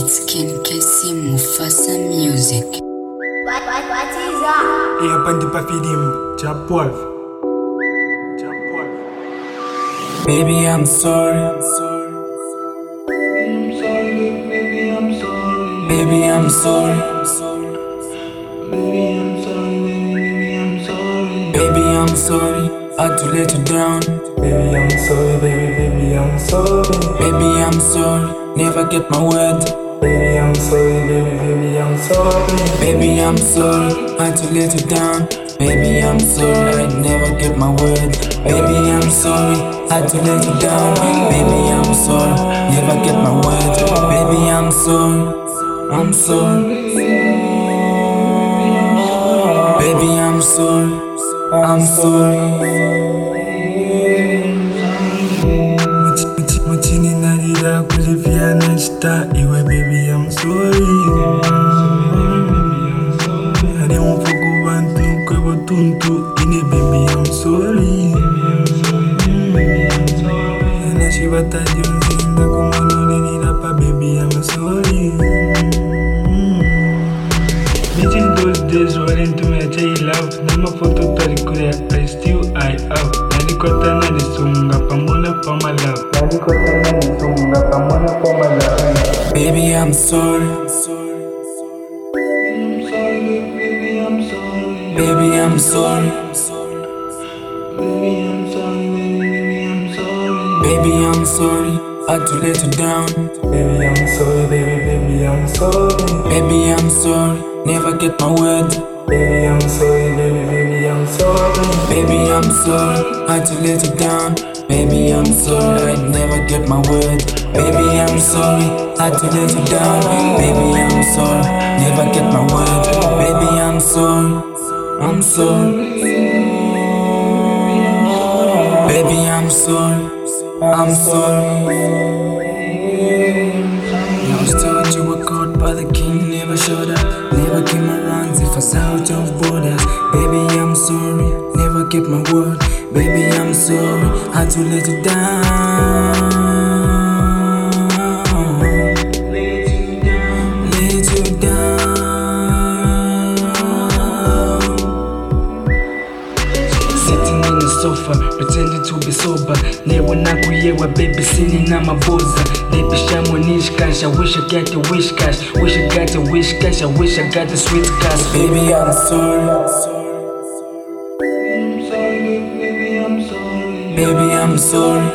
It's Ken Casey Mufasa Music. What is that? E hapa ndipo fidim Chapwolf. Baby, I'm sorry. Baby, I'm sorry. Baby, I'm sorry. I had to let you down. Baby, I'm sorry, baby, I'm sorry. Baby, I'm sorry. Never get my word. Baby, I'm sorry, baby, I'm sorry. Baby, I'm sorry. I had to let you down. Baby, I'm sorry. I'd never get my word. Baby, I'm sorry. I had to let you down. Baby, I'm sorry. Never get my word. Baby, I'm sorry. I'm sorry. Baby, I'm sorry. I'm sorry. Muchini narira kulivia nesta iwe baby I'm sorry. Hadi mfuku bantu kwebo tuntu ine baby I'm sorry. Ena shibata jonzinda kumonone nirapa baby I'm sorry. Meeting those days running to me I love. Nama photo tarikure I still I up. Nanikota nanisunga pamona for my love. Baby, I'm sorry. Baby, I'm sorry. Baby, I'm sorry. Baby, I'm sorry. I had to let you down. Baby, I'm sorry, baby, I'm sorry. Baby, I'm sorry. Never get my word. Baby, I'm sorry, baby, I'm sorry. Baby, I'm sorry. I had to let you down. Baby, I'm sorry. I'd never get my word. Baby, I'm sorry. I had to let you down. Baby, I'm sorry. Never get my word. Baby, I'm sorry. I'm sorry. Baby, I'm sorry. I'm sorry. I was told you were caught by the king, never showed up, never came around if I was out of borders. Baby, I'm sorry, never kept my word. Baby, I'm sorry, had to let you down. Let you down. Sitting in the sofa, pretending to be sober. Never nakuyewa baby singing na maboza. Baby shamo niche cash, I wish I got the wish cash. Wish I got the wish cash, I wish I got the sweet cash. Baby, I'm sorry. Baby, I'm sorry. Baby, I'm sorry.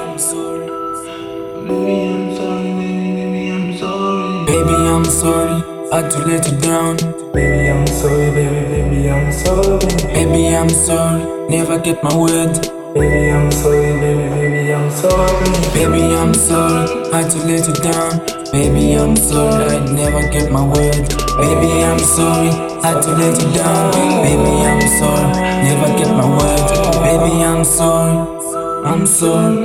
Baby, I'm sorry. I had to let you down. Baby, I'm sorry, baby, I'm sorry. Baby, I'm sorry. Never get my word. Baby, I'm sorry, baby, I'm sorry. Baby, I'm sorry. I had to let you down. Baby, I'm sorry. I'd never get my word. Baby, I'm sorry. I had to let you down. Baby, I'm sorry. Never get my word. Baby, I'm sorry. I'm sorry.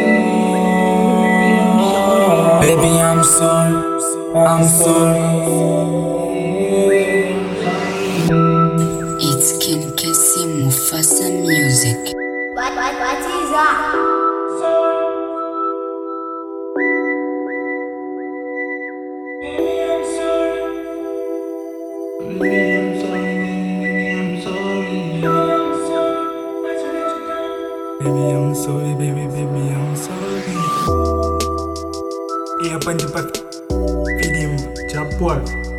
Baby, I'm sorry. I'm sorry. It's Ken Casey Mufasa Music. What is that? Baby, I'm sorry, baby, I'm sorry. E hapa ndipo fidim Chapwolf.